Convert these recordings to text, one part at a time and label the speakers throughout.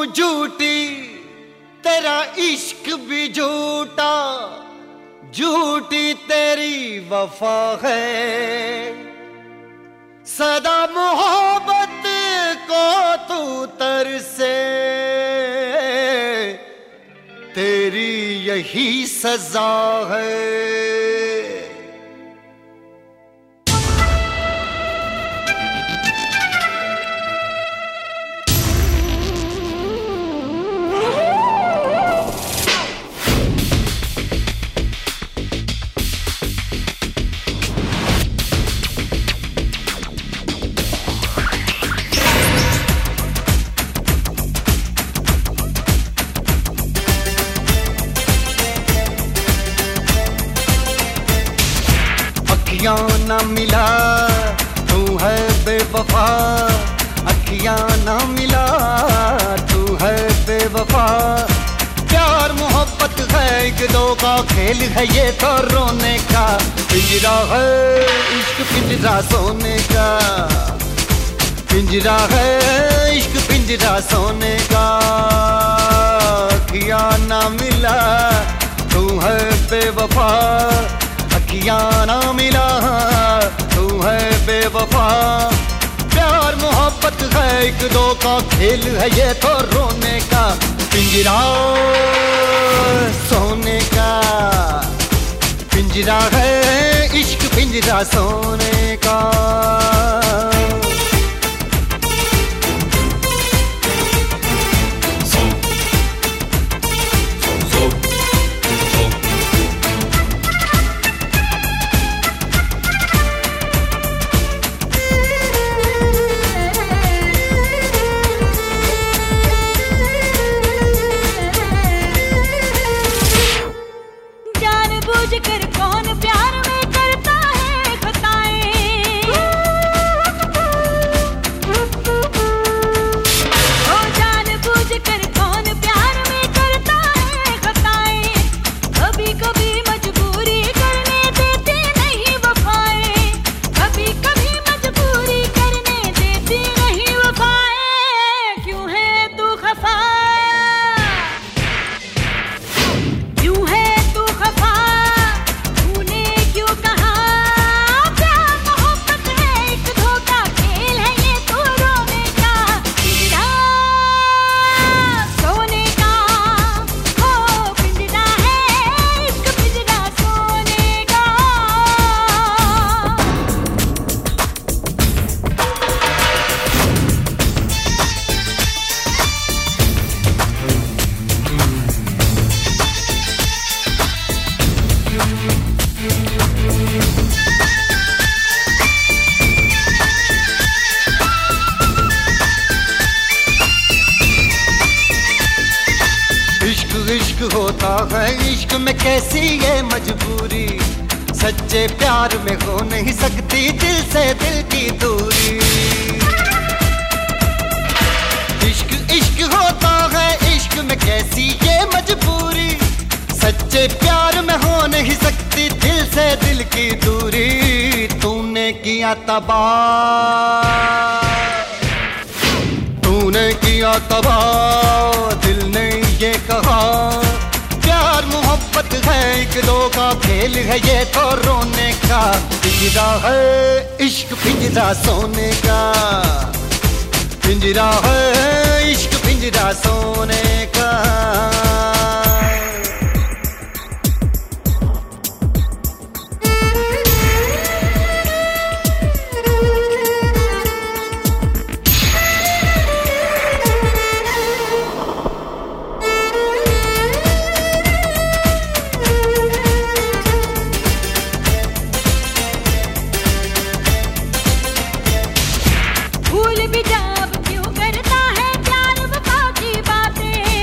Speaker 1: झूठी तेरा इश्क भी झूठा, झूठी तेरी वफा है। सदा मोहब्बत को तू तरसे, तेरी यही सजा है। अखियां ना मिला तू है बेवफा, अखियां ना मिला तू है बेवफा। प्यार मोहब्बत है एक दो का खेल है ये तो रोने का, पिंजरा है इश्क पिंजरा सोने का, पिंजरा है इश्क पिंजरा सोने का। अखियां ना मिला तू है बेवफा, अखियां ना मिला तू है बेवफा। प्यार मोहब्बत है एक दो का खेल है ये तो रोने का, पिंजरा सोने का, पिंजरा है इश्क पिंजरा सोने का।
Speaker 2: कर कौन प्यार में करता है खताएं, ओ जानबूझ कर कौन प्यार में करता है खताएं। कभी कभी मजबूरी करने देती नहीं वफाएं, कभी कभी मजबूरी करने देती नहीं वफाएं। क्यों है तू खफा, क्यों है तू खफा,
Speaker 1: इश्क होता है इश्क में कैसी ये मजबूरी, सच्चे प्यार में हो नहीं सकती दिल से दिल की दूरी। इश्क इश्क होता है इश्क में कैसी ये मजबूरी, सच्चे प्यार में हो नहीं सकती दिल से दिल की दूरी। तूने किया तबाह, तूने किया तबाह, दिल ने ये कहा प्यार मोहब्बत है एक दो का खेल है ये तो रोने का। पिंजरा है इश्क पिंजरा सोने का, पिंजरा है इश्क पिंजरा सोने का।
Speaker 2: भूल भी जा अब क्यों करता है प्यार वफा की बातें,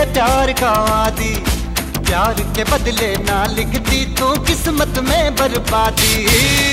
Speaker 1: प्यार का वादी, प्यार के बदले ना लिखती तू किस्मत में बर्बादी।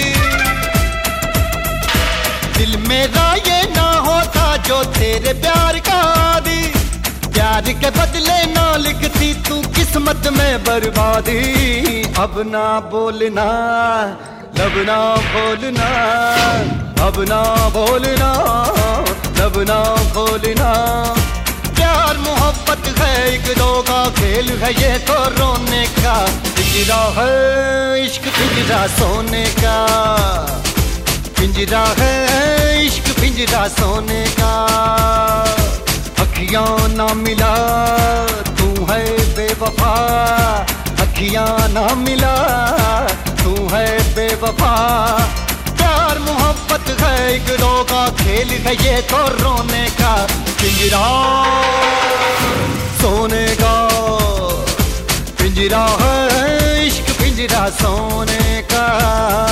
Speaker 1: दिल मेरा ये ना होता जो तेरे प्यार का आदी, प्यार के बदले ना लिखती तू किस्मत में बर्बादी। अब ना बोलना, लब ना बोलना, अब ना बोलना, लब ना बोलना। प्यार मोहब्बत है एक दो का खेल है ये तो रोने का, पिंजरा है इश्क पिंजरा सोने का, पिंजरा है इश्क पिंजरा सोने का। अखियां ना मिला तू है बेवफा, अखियां ना मिला तू है बेवफा। प्यार मोहब्बत है एक दो का खेल है ये तो रोने का, पिंजरा सोने का, पिंजरा है इश्क पिंजरा सोने का।